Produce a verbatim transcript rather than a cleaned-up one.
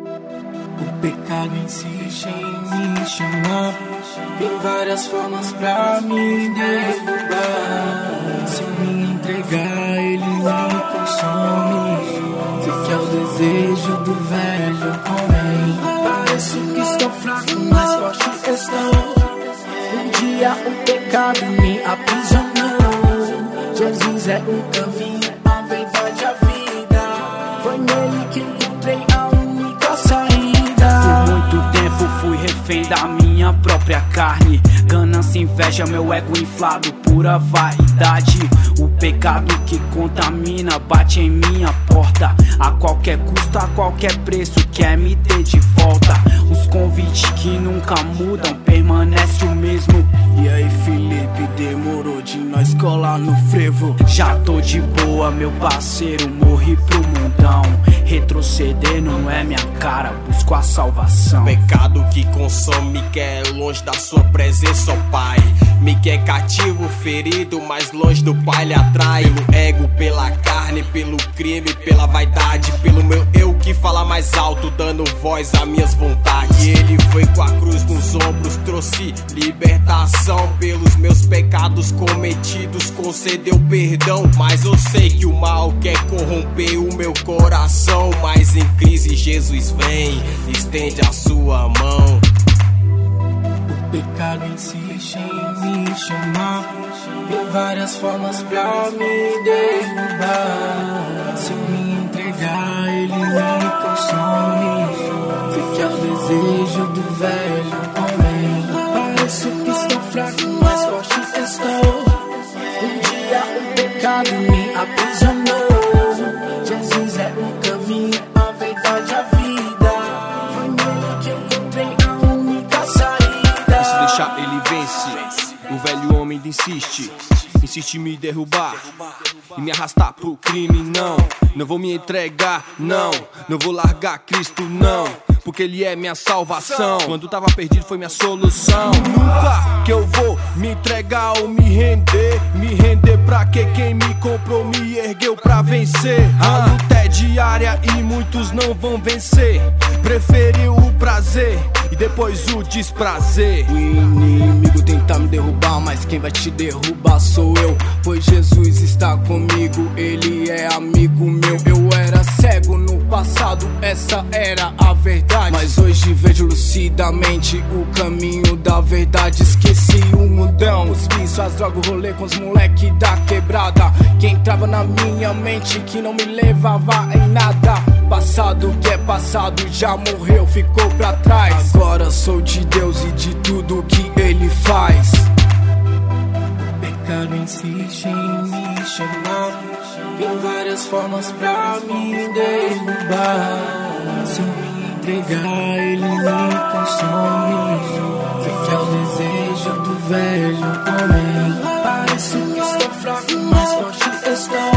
O pecado insiste em me chamar, tem várias formas pra me derrubar. Se eu me entregar, ele me consome. Sei que é o desejo do velho homem. Pareço que estou fraco, mas forte estou. Um dia o pecado me aprisionou. Jesus é o caminho, a verdade, a vida. Foi nele que encontrei a única saída. Por muito tempo fui refém da minha própria carne. Ganância, inveja, meu ego inflado, pura vaidade. O pecado que contamina bate em minha porta. A qualquer custo, a qualquer preço, quer me ter de volta. Os convites que nunca mudam, permanece o mesmo. E aí, Felipe, demorou de nós colar no frevo? Já tô de boa, meu parceiro, morri pro mundão. Retroceder não é minha cara, busco a salvação. Pecado que consome, quer longe da sua presença, ó Pai. Me quer cativo, ferido, mas longe do Pai lhe atrai. Pelo ego, pela carne, pelo crime, pela vaidade, pelo meu eu que fala mais alto, dando voz às minhas vontades. E ele foi com a cruz nos ombros, trouxe libertação. Pelos meus pecados cometidos, concedeu perdão. Mas eu sei que o mal quer corromper o meu coração. Mas em crise Jesus vem, estende a sua mão. O pecado insiste em me chamar, tem várias formas pra me derrubar. Se eu me entregar, ele me consome. Sei que é o desejo do velho homem. Pareço que estou fraco, mas forte estou. Um dia o pecado me aprisionou. Jesus é o caminho, a verdade, a vida. Foi nele que encontrei a única saída. E se deixar ele vence, o velho homem insiste. Insiste em me derrubar e me arrastar pro crime, não. Não vou me entregar, não. Não vou largar Cristo, não. Porque ele é minha salvação. Quando tava perdido foi minha solução. Nunca que eu vou me entregar ou me render. Me render pra que quem me comprou me ergueu pra vencer. A luta é diária e muitos não vão vencer. Preferiu o prazer e depois o desprazer. O inimigo tenta me derrubar, mas quem vai te derrubar sou eu. Pois Jesus está comigo, ele é amigo meu. Eu era cego no passado, essa era a verdade. Mas hoje vejo lucidamente o caminho da verdade. Esqueci o mundão, os vícios, as drogas, o rolê com os moleque da quebrada. Que entrava na minha mente, que não me levava em nada. Passado que é passado, já morreu, ficou pra trás. Agora sou de Deus e de tudo que ele faz. O pecado insiste em me chamar, tem várias formas pra me derrubar. Se eu me entregar, ele me consome. Sei que é o desejo do velho homem. Parece que estou fraco, mas forte estou.